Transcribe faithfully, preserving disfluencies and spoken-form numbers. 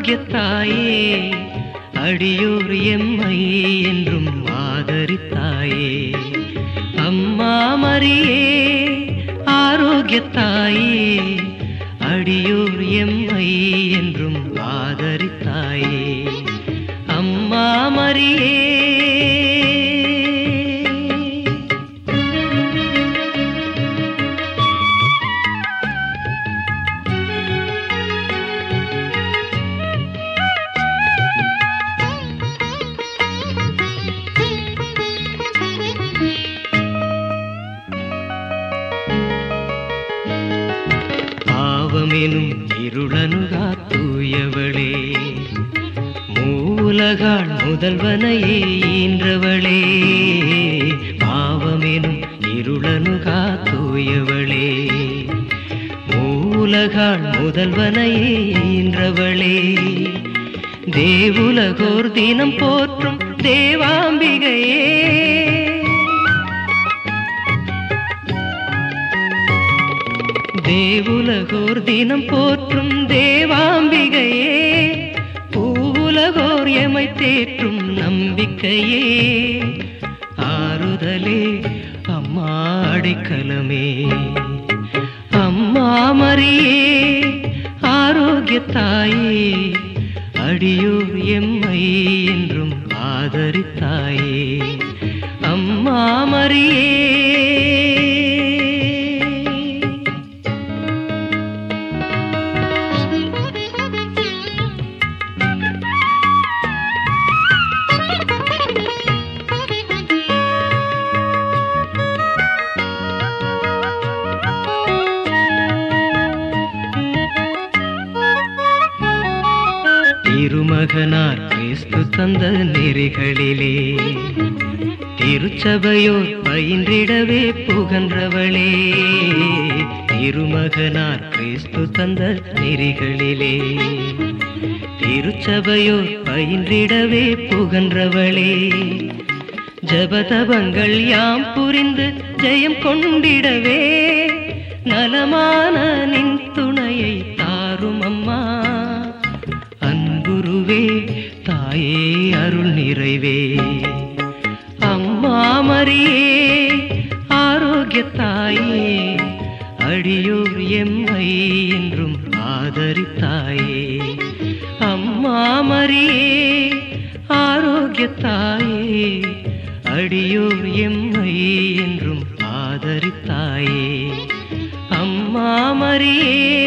ஆரோக்கியத்தாயே அடியோர் எம்மை என்றும் ஆதரித்தாயே அம்மா மரியே ஆரோக்கியத்தாயே அடியோர் எம்மை என்றும் ஆதரித்தாயே அம்மா மரியே. பாவமெனும் இருளனுகா தூயவளே மூலகாள் முதல்வனையே ஈன்றவளே பாவமெனும் இருளனுகா தூயவளே மூலகாள் முதல்வனையே ஈன்றவளே தேவுலகோர் தினம் போற்றும் தேவாம்பிகையே தேவுலகோர் தினம் போற்றும் தேவாம்பிகையே பூவுலகோர் எமை தேற்றும் நம்பிக்கையே ஆறுதலே அம்மா அடைக்கலமே அம்மா மரியே ஆரோக்கியத்தாயே அடியோர் எம்மை என்றும் ஆதரித்தாயே அம்மா மரியே. திருமகனார் கிறிஸ்து தந்த நெறிகளிலே திருச்சபையோர் பயின்றிடவே புகன்றவளே திருமகனார் கிறிஸ்து தந்த நெறிகளிலே திருச்சபையோர் பயின்றிடவே புகன்றவளே ஜபதபங்கள் யாம் புரிந்து ஜெயம் கொண்டிடவே நலமான நின் துணையை தாரும் அம்மா அன்புருவே தாயே அருள் நிறைவே அம்மா மரியே ஆரோக்கியத்தாயே அடியோர் எம்மை என்றும் ஆதரித்தாயே அம்மா மரியே ஆரோக்கியத்தாயே அடியோர் எம்மை என்றும் ஆதரித்தாயே அம்மா மரியே.